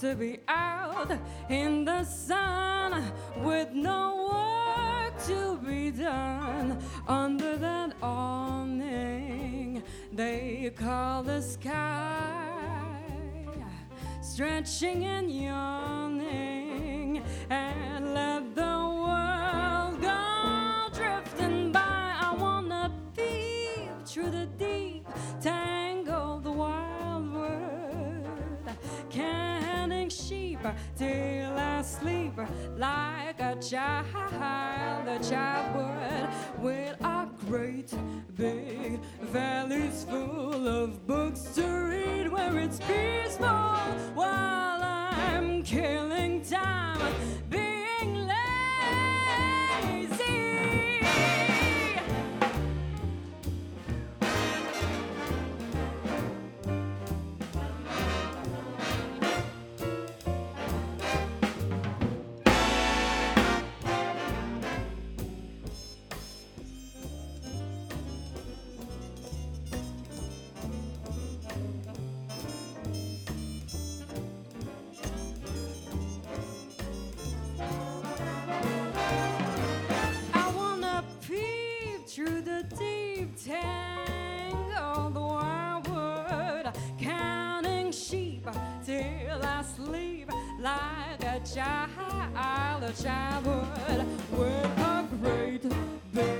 to be out in the sun with no work to be done under that awning they call the sky, stretching and yawning, and let the world go drifting by. I wanna peep through the deep tangle, the wild world, canning sheep till I sleep like a child would, with a great big valleys full of books to read, where it's peaceful while I'm killing time being lazy. Through the deep tangle, the wildwood, counting sheep till I sleep like a child would, with a great big